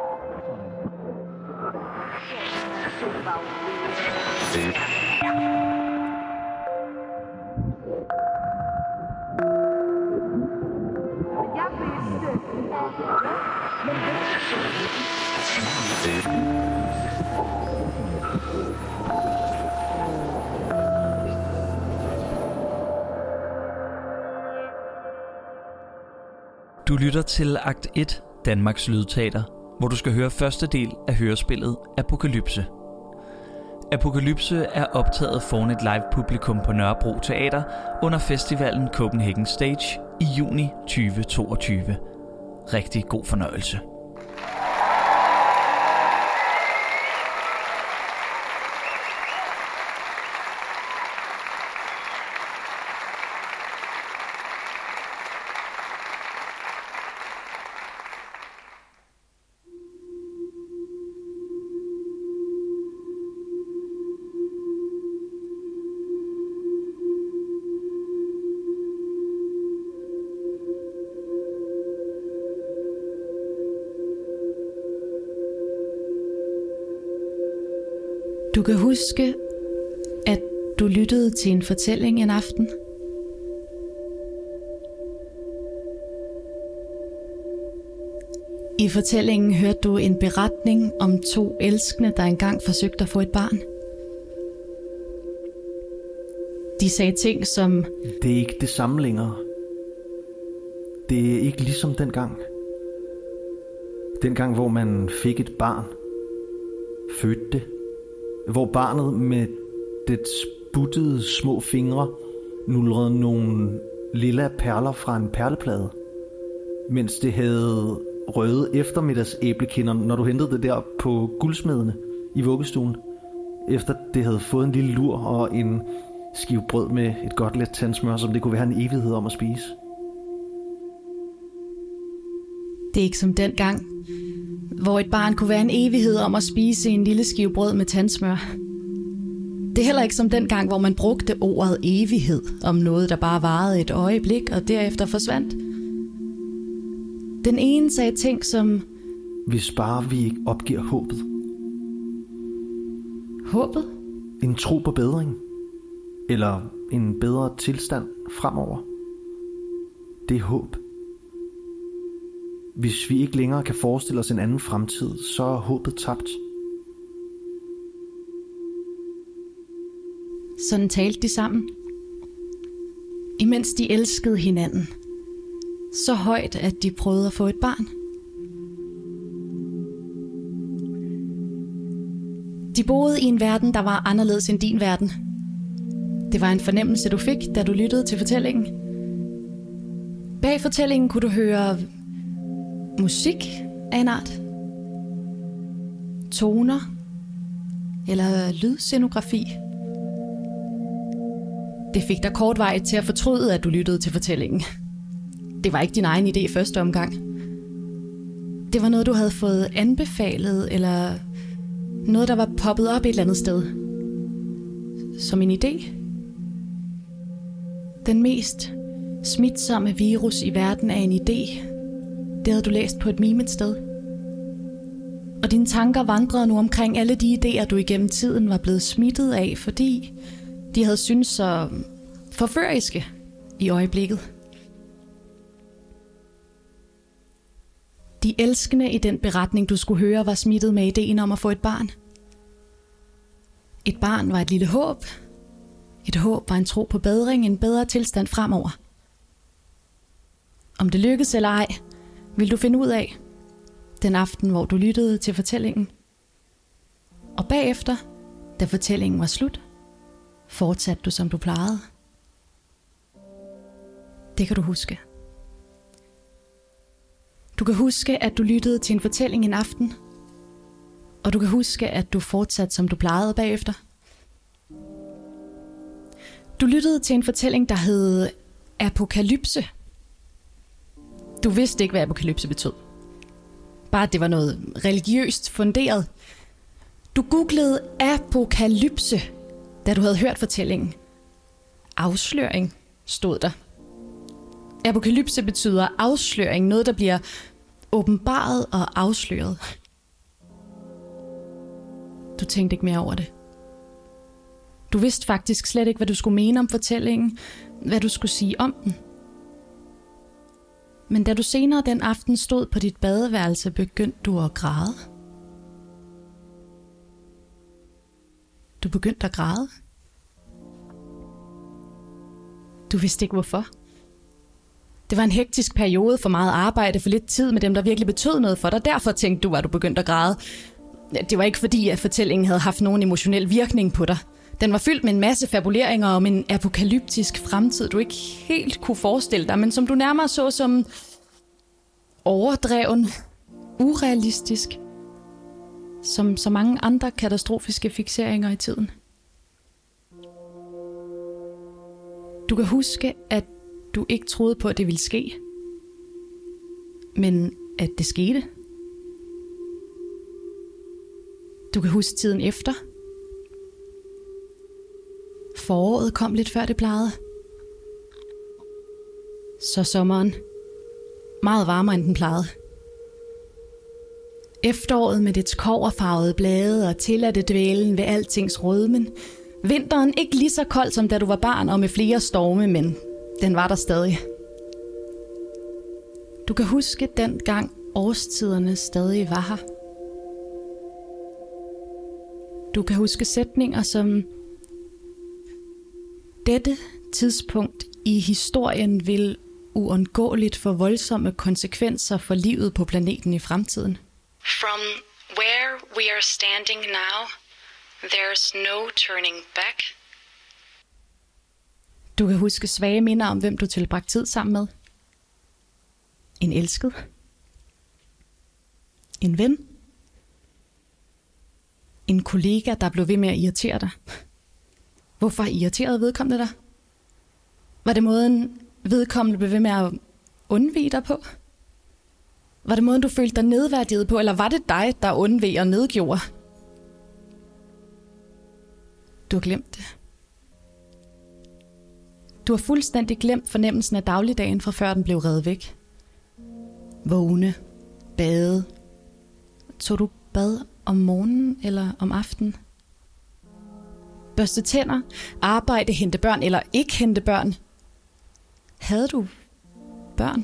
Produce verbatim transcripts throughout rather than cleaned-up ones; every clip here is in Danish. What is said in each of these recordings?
Du lytter til Akt et, Danmarks Lydteater, hvor du skal høre første del af hørespillet Apokalypse. Apokalypse er optaget foran et live publikum på Nørrebro Teater under festivalen Copenhagen Stage i juni tyve toogtyve. Rigtig god fornøjelse. Du kan huske, at du lyttede til en fortælling en aften. I fortællingen hørte du en beretning om to elskende, der engang forsøgte at få et barn. De sagde ting som: det er ikke det samme længere. Det er ikke ligesom dengang. Dengang, hvor man fik et barn, fødte det. Hvor barnet med dets buttede små fingre nulrede nogle lilla perler fra en perleplade, mens det havde røde eftermiddags æblekinder, når du hentede det der på guldsmedene i vuggestuen, efter det havde fået en lille lur og en skive brød med et godt let tandsmør, som det kunne være en evighed om at spise. Det er ikke som dengang, hvor et barn kunne være en evighed om at spise en lille skive brød med tandsmør. Det er heller ikke som dengang, hvor man brugte ordet evighed om noget, der bare varede et øjeblik og derefter forsvandt. Den ene sagde ting som: hvis bare vi ikke opgiver håbet. Håbet? En tro på bedring. Eller en bedre tilstand fremover. Det er håb. Hvis vi ikke længere kan forestille os en anden fremtid, så er håbet tabt. Sådan talte de sammen, imens de elskede hinanden. Så højt, at de prøvede at få et barn. De boede i en verden, der var anderledes end din verden. Det var en fornemmelse, du fik, da du lyttede til fortællingen. Bag fortællingen kunne du høre musik af en art, toner eller lydscenografi. Det fik dig kortvarigt til at fortryde, at du lyttede til fortællingen. Det var ikke din egen idé i første omgang. Det var noget, du havde fået anbefalet, eller noget, der var poppet op et eller andet sted. Som en idé. Den mest smitsomme virus i verden er en idé. Det havde du læst på et meme et sted. Og dine tanker vandrede nu omkring alle de idéer, du igennem tiden var blevet smittet af, fordi de havde syntes så forføriske i øjeblikket. De elskende i den beretning, du skulle høre, var smittet med ideen om at få et barn. Et barn var et lille håb. Et håb var en tro på bedring, en bedre tilstand fremover. Om det lykkedes eller ej, vil du finde ud af den aften, hvor du lyttede til fortællingen. Og bagefter, da fortællingen var slut, fortsatte du som du plejede. Det kan du huske. Du kan huske, at du lyttede til en fortælling en aften, og du kan huske, at du fortsatte som du plejede bagefter. Du lyttede til en fortælling, der hed Apokalypse. Du vidste ikke, hvad apokalypse betød. Bare at det var noget religiøst funderet. Du googlede apokalypse, da du havde hørt fortællingen. Afsløring stod der. Apokalypse betyder afsløring, noget der bliver åbenbaret og afsløret. Du tænkte ikke mere over det. Du vidste faktisk slet ikke, hvad du skulle mene om fortællingen, hvad du skulle sige om den. Men da du senere den aften stod på dit badeværelse, begyndte du at græde. Du begyndte at græde. Du vidste ikke hvorfor. Det var en hektisk periode, for meget arbejde, for lidt tid med dem, der virkelig betød noget for dig. Derfor tænkte du, at du begyndte at græde. Det var ikke fordi, at fortællingen havde haft nogen emotionel virkning på dig. Den var fyldt med en masse fabuleringer om en apokalyptisk fremtid, du ikke helt kunne forestille dig, men som du nærmere så som overdreven, urealistisk, som så mange andre katastrofiske fikseringer i tiden. Du kan huske, at du ikke troede på, at det ville ske, men at det skete. Du kan huske tiden efter. Foråret kom lidt før det plejede. Så sommeren. Meget varmere end den plejede. Efteråret med dets kobberfarvede blade og tilladte dvælen ved altings rødmen. Vinteren ikke lige så kold som da du var barn og med flere storme, men den var der stadig. Du kan huske den gang årstiderne stadig var her. Du kan huske sætninger som: dette tidspunkt i historien vil uundgåeligt få voldsomme konsekvenser for livet på planeten i fremtiden. From where we are standing now, there's no turning back. Du kan huske svage minder om, hvem du tilbragte tid sammen med. En elsket. En ven. En kollega, der blev ved med at irritere dig. Hvorfor irriterede vedkommende dig? Var det måden, vedkommende blev ved med at undvige dig på? Var det måden, du følte dig nedværdiget på, eller var det dig, der undveg og nedgjorde? Du har glemt det. Du har fuldstændig glemt fornemmelsen af dagligdagen, fra før den blev revet væk. Vågne, bade. Tog du bad om morgenen eller om aftenen? Børste tænder, arbejde, hente børn eller ikke hente børn. Havde du børn?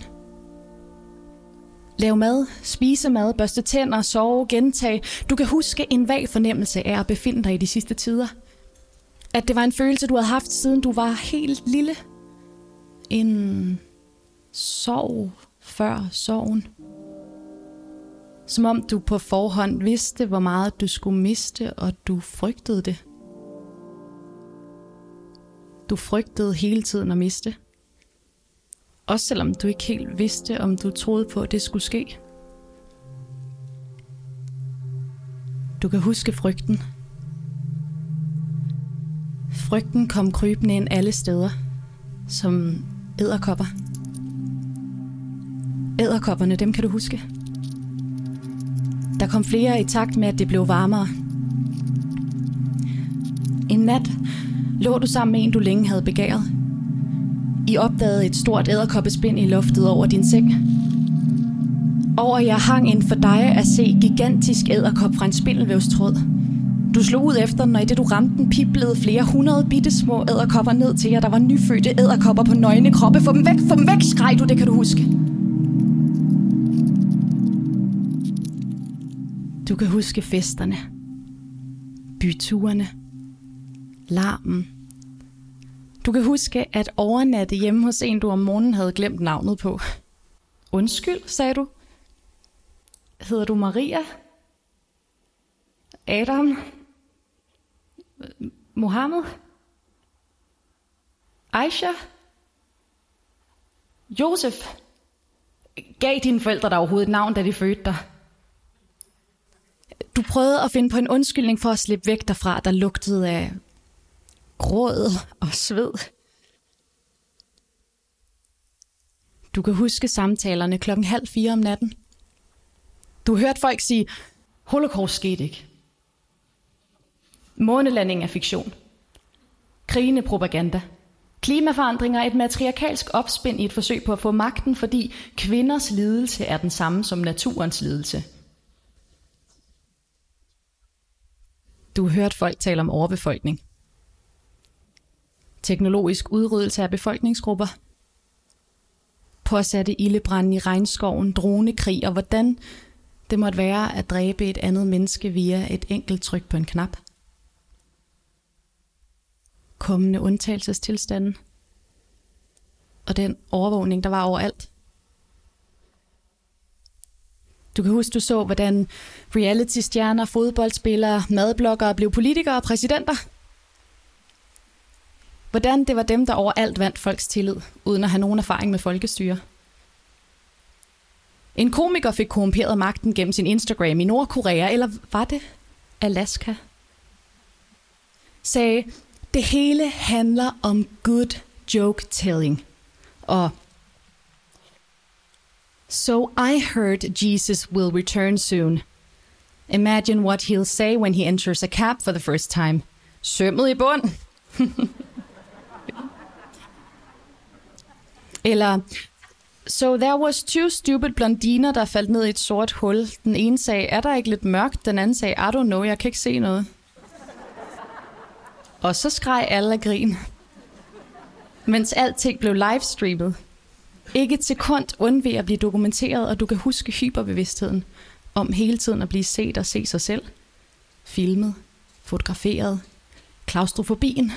Lav mad, spise mad, børste tænder, sove, gentage. Du kan huske en vag fornemmelse af at befinde dig i de sidste tider. At det var en følelse, du havde haft, siden du var helt lille. En sorg før sorgen. Som om du på forhånd vidste, hvor meget du skulle miste, og du frygtede det. Du frygtede hele tiden at miste. Også selvom du ikke helt vidste, om du troede på, at det skulle ske. Du kan huske frygten. Frygten kom krybende ind alle steder, som edderkopper. Edderkopperne, dem kan du huske. Der kom flere i takt med, at det blev varmere. En nat lå du sammen med en, du længe havde begæret. I opdagede et stort edderkoppespind i loftet over din seng. Over jer hang en for dig at se gigantisk edderkop fra en spindelvævstråd. Du slog ud efter den, og i det du ramte den, piblede flere hundrede bittesmå edderkopper ned til jer. Der var nyfødte edderkopper på nøgne kroppe. Få dem væk, få dem væk, skreg du, det kan du huske. Du kan huske festerne, byturene, larmen. Du kan huske at overnatte hjemme hos en, du om morgenen havde glemt navnet på. Undskyld, sagde du. Hedder du Maria? Adam? Mohammed? Aisha? Josef? Gav dine forældre dig overhovedet et navn, da de fødte dig? Du prøvede at finde på en undskyldning for at slippe væk derfra, der lugtede af gråd og sved. Du kan huske samtalerne klokken halv fire om natten. Du hørte folk sige, Holocaust skete ikke. Månelanding er fiktion. Krigende propaganda. Klimaforandringer er et matriarkalsk opspind i et forsøg på at få magten, fordi kvinders lidelse er den samme som naturens lidelse. Du hørte folk tale om overbefolkning. Teknologisk udryddelse af befolkningsgrupper. Påsatte ildebrande i regnskoven, dronekrig og hvordan det måtte være at dræbe et andet menneske via et enkelt tryk på en knap. Kommende undtagelsestilstanden. Og den overvågning, der var overalt. Du kan huske, du så, hvordan reality-stjerner, fodboldspillere, madbloggere blev politikere og præsidenter. Hvordan det var dem, der overalt vandt folks tillid, uden at have nogen erfaring med folkestyre. En komiker fik korrumperet magten gennem sin Instagram i Nordkorea, eller var det Alaska? Sagde, det hele handler om good joke telling. Og So I heard Jesus will return soon. Imagine what he'll say when he enters a cab for the first time. Sømmet i bund. Eller, so there was two stupid blondiner, der faldt ned i et sort hul. Den ene sagde, er der ikke lidt mørkt? Den anden sagde, I don't know, jeg kan ikke se noget. Og så skreg alle af grin. Mens alting blev livestreamet. Ikke et sekund undveg at blive dokumenteret, og du kan huske hyperbevidstheden om hele tiden at blive set og se sig selv. Filmet, fotograferet, klaustrofobien.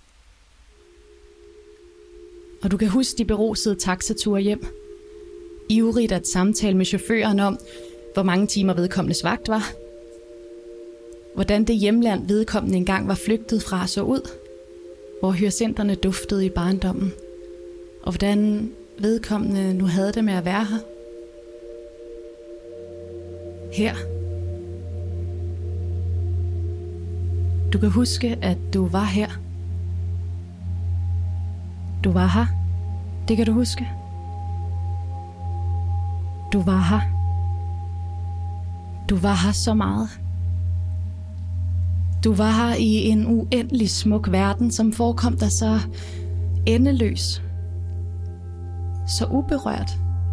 Og du kan huske de berusede taxature hjem. Ivrigt at samtale med chaufføren om, hvor mange timer vedkommendes vagt var. Hvordan det hjemland vedkommende engang var flygtet fra så ud. Hvor hyacinterne duftede i barndommen. Og hvordan vedkommende nu havde det med at være her. Her. Du kan huske, at du var her. Du var her. Det kan du huske. Du var her. Du var her så meget. Du var her i en uendelig smuk verden, som forekom dig så endeløs. Så uberørt.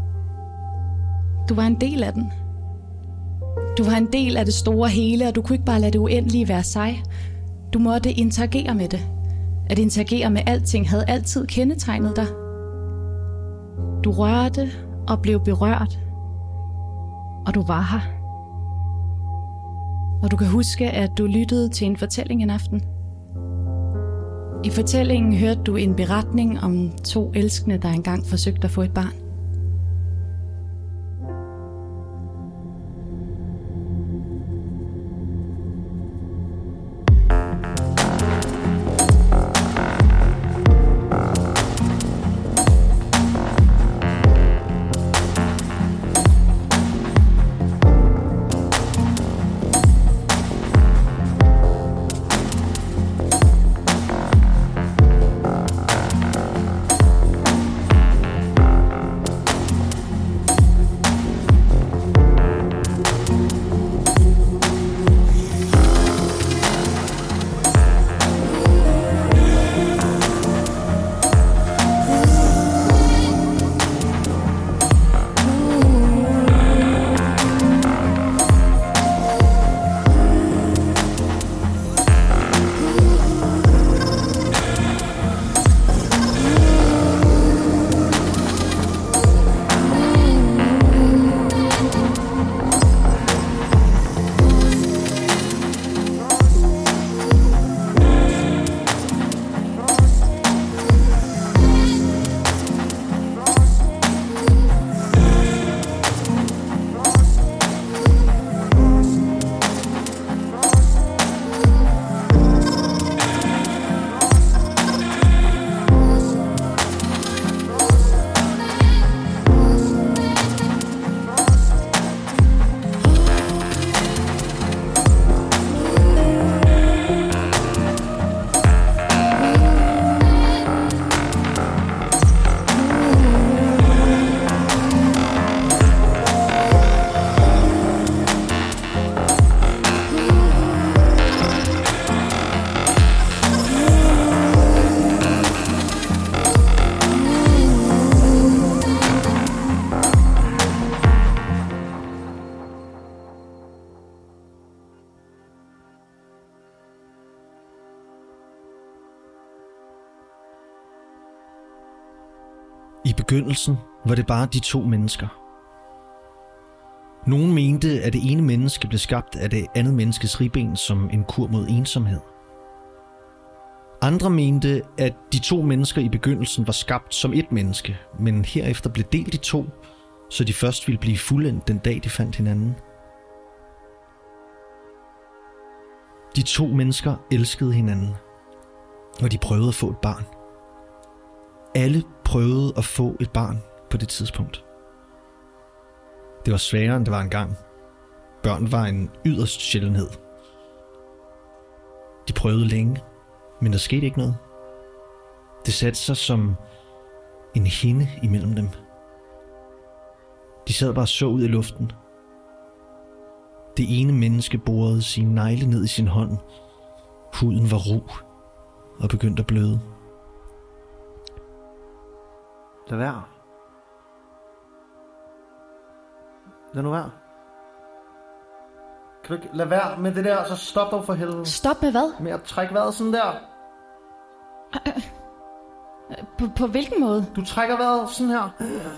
Du var en del af den. Du var en del af det store hele, og du kunne ikke bare lade det uendelige være sig. Du måtte interagere med det. At interagere med alting havde altid kendetegnet dig. Du rørte og blev berørt. Og du var her. Og du kan huske, at du lyttede til en fortælling en aften. I fortællingen hørte du en beretning om to elskende, der engang forsøgte at få et barn. I begyndelsen var det bare de to mennesker. Nogen mente, at det ene menneske blev skabt af det andet menneskes ribben som en kur mod ensomhed. Andre mente, at de to mennesker i begyndelsen var skabt som et menneske, men herefter blev delt i to, så de først ville blive fuldendt den dag, de fandt hinanden. De to mennesker elskede hinanden, og de prøvede at få et barn. Alle prøvede at få et barn på det tidspunkt. Det var sværere, end det var engang. Børn var en yderst sjældenhed. De prøvede længe, men der skete ikke noget. Det satte sig som en hinde imellem dem. De sad bare og så ud i luften. Det ene menneske borede sin negle ned i sin hånd. Huden var ru og begyndte at bløde. Lad være. Lad nu være. Kan du ikke lade være med det der, så stop dog for helvede. Stop med hvad? Med at trække vejret sådan der. På, på hvilken måde? Du trækker vejret sådan her.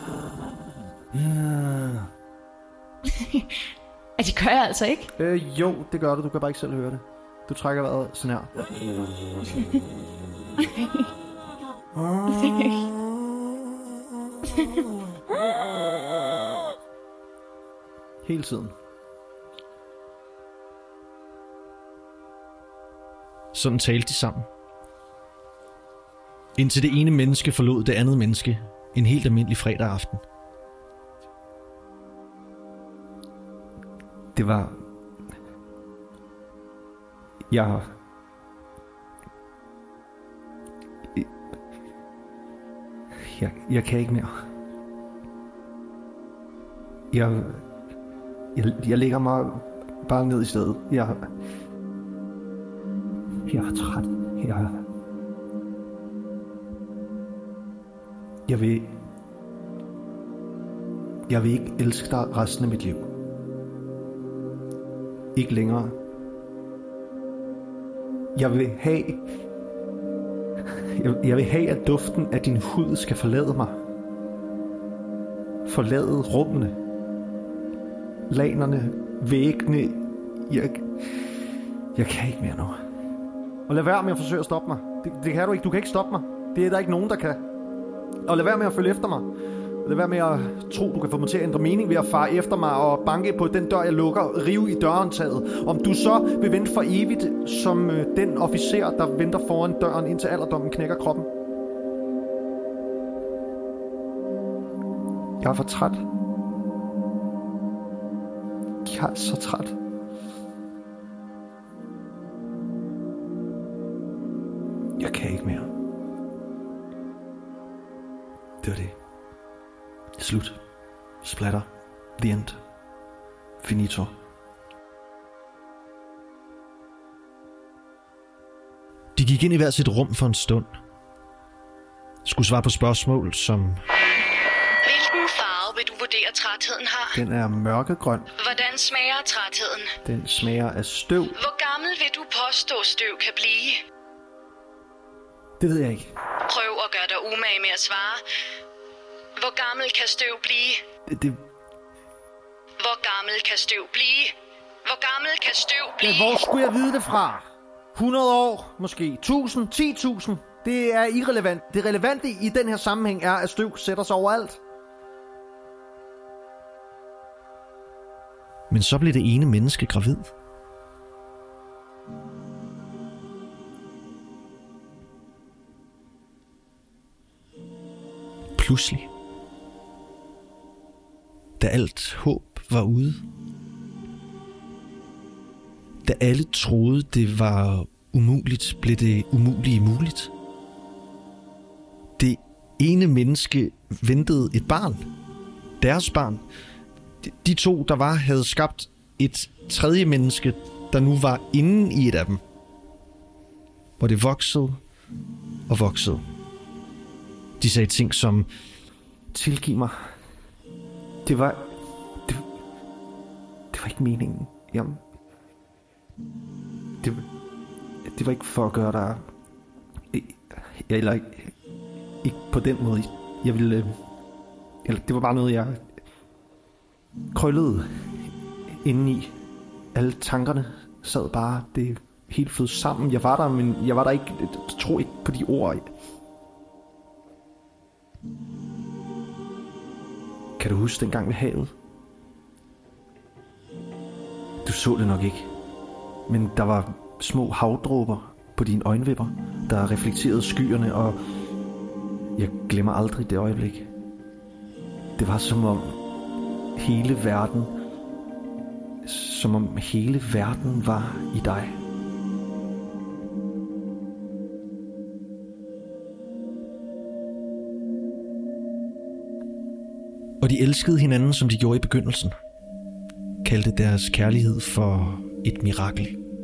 Ja, det gør jeg altså ikke. Øh, jo, det gør du. Du kan bare ikke selv høre det. Du trækker vejret sådan her. Hele tiden. Sådan talte de sammen. Indtil det ene menneske forlod det andet menneske en helt almindelig fredag aften. Det var... Jeg... Jeg, jeg kan ikke mere. Jeg... Jeg, jeg lægger mig bare ned i stedet. Jeg... Jeg er træt. Jeg... Jeg vil... Jeg vil ikke elske dig resten af mit liv. Ikke længere. Jeg vil have... Jeg, jeg vil have, at duften af din hud skal forlade mig. Forlade rummene. Lanerne, væggene. Jeg... Jeg kan ikke mere nu. Og lad være med at forsøge at stoppe mig. Det, det kan du ikke. Du kan ikke stoppe mig. Det er der ikke nogen, der kan. Og lad være med at følge efter mig. Lad være med at tro, du kan få mig til at ændre mening ved at fare efter mig og banke på den dør, jeg lukker, rive i dørhåndtaget. Om du så vil vente for evigt som øh, den officer, der venter foran døren, indtil alderdommen knækker kroppen. Jeg er for træt. Jeg er så træt. Jeg kan ikke mere. Det var det. Slut. Splatter. The end. Finito. De gik ind i hver sit rum for en stund. Skulle svare på spørgsmål som... Hvilken farve vil du vurdere trætheden har? Den er mørkegrøn. Hvordan smager trætheden? Den smager af støv. Hvor gammel vil du påstå støv kan blive? Det ved jeg ikke. Prøv at gøre dig umage med at svare. Hvor gammel kan støv blive? Det, det... Hvor gammel kan støv blive? Hvor gammel kan støv blive? Men hvor skulle jeg vide det fra? hundrede år, måske tusind, ti tusind. Det er irrelevant. Det relevante i den her sammenhæng er, at støv sætter sig overalt. Men så blev det ene menneske gravid. Pludselig. Da alt håb var ude. Da alle troede, det var umuligt, blev det umulige muligt. Det ene menneske ventede et barn. Deres barn. De to, der var, havde skabt et tredje menneske, der nu var inde i et af dem. Hvor det voksede og voksede. De sagde ting som... Tilgiv mig. Det var... Det, det var ikke meningen. Jamen... Det, det var ikke for at gøre dig... Eller ikke, ikke på den måde Jeg ville... Øh, eller det var bare noget, jeg krøllede indeni. Alle tankerne sad bare, det helt flød sammen. Jeg var der, men jeg var der ikke, jeg tror ikke på de ord. Kan du huske dengang ved havet? Du så det nok ikke. Men der var små havdråber på dine øjenvipper, der reflekterede skyerne, og jeg glemmer aldrig det øjeblik. Det var som om hele verden, som om hele verden var i dig. Og de elskede hinanden, som de gjorde i begyndelsen. Kaldte deres kærlighed for et mirakel.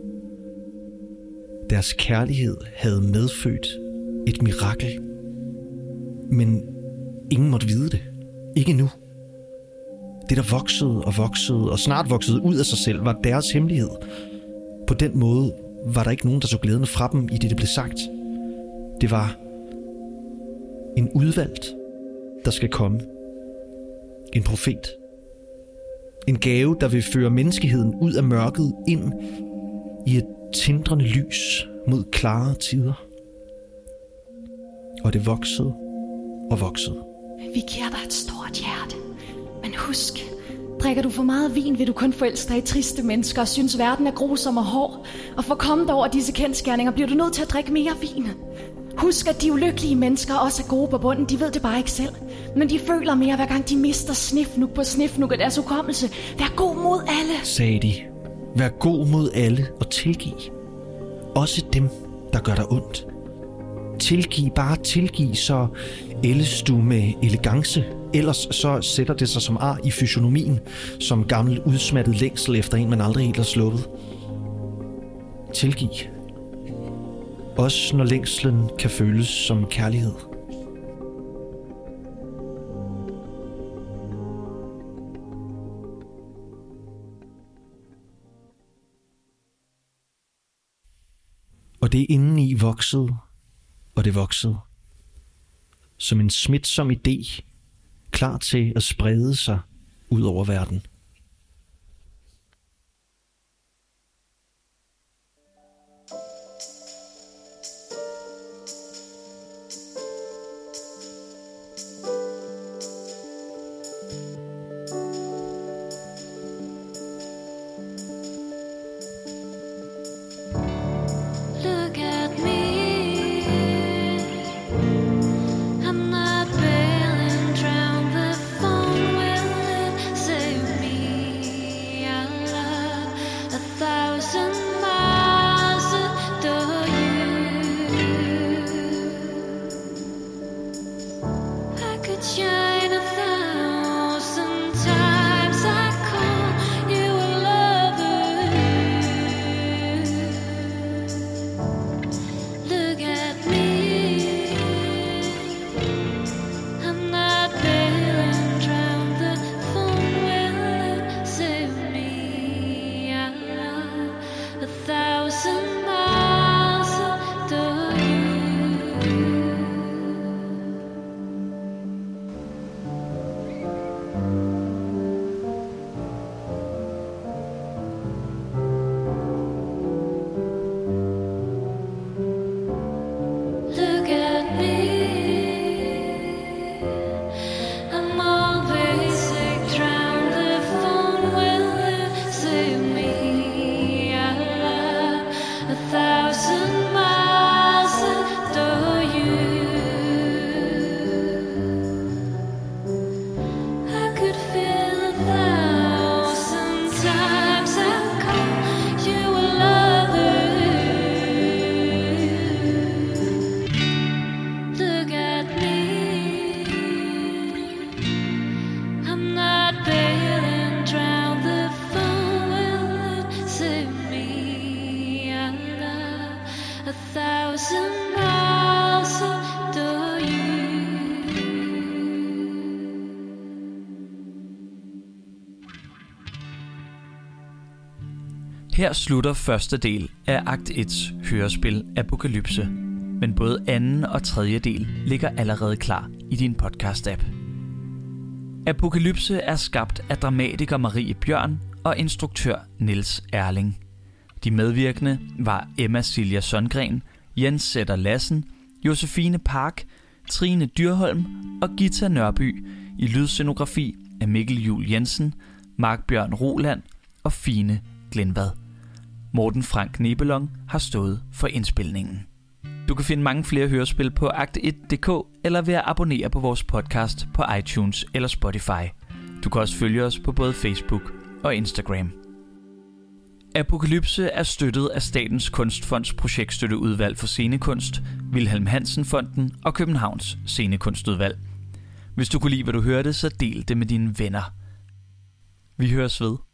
Deres kærlighed havde medfødt et mirakel. Men ingen måtte vide det. Ikke nu. Det, der voksede og voksede og snart voksede ud af sig selv, var deres hemmelighed. På den måde var der ikke nogen, der så glædende fra dem, i det, det blev sagt. Det var en udvalgt, der skal komme. En profet. En gave, der vil føre menneskeheden ud af mørket ind i et tindrende lys mod klare tider. Og det voksede og voksede. Vi giver dig et stort hjerte. Men husk, drikker du for meget vin, vil du kun forelske dig i triste mennesker og synes, verden er grusom og hård. Og for at komme over disse kendsgerninger, bliver du nødt til at drikke mere vin. Husk, at de ulykkelige mennesker også er gode på bunden. De ved det bare ikke selv. Men de føler mere, hver gang de mister snifnuk på snifnuk af deres hukommelse. Vær god mod alle, sagde de. Vær god mod alle og tilgiv. Også dem, der gør dig ondt. Tilgiv, bare tilgiv, så ældes du med elegance. Ellers så sætter det sig som ar i fysionomien, som gammel udsmattet længsel efter en, man aldrig helt har sluppet. Tilgiv. Også når længslen kan føles som kærlighed. Og det indeni voksede, og det voksede. Som en smitsom idé, klar til at sprede sig ud over verden. Her slutter første del af akt et's hørespil Apokalypse, men både anden og tredje del ligger allerede klar i din podcast-app. Apokalypse er skabt af dramatiker Marie Bjørn og instruktør Niels Erling. De medvirkende var Emma Silja Sundgren, Jens Sætter Lassen, Josefine Park, Trine Dyrholm og Gita Nørby i lydscenografi af Mikkel Juhl Jensen, Mark Bjørn Roland og Fine Glenvad. Morten Frank Nebelong har stået for indspilningen. Du kan finde mange flere hørespil på akt et punktum d k eller ved at abonnere på vores podcast på iTunes eller Spotify. Du kan også følge os på både Facebook og Instagram. Apokalypse er støttet af Statens Kunstfonds projektstøtteudvalg for scenekunst, Wilhelm Hansen Fonden og Københavns Scenekunstudvalg. Hvis du kunne lide, hvad du hørte, så del det med dine venner. Vi høres ved.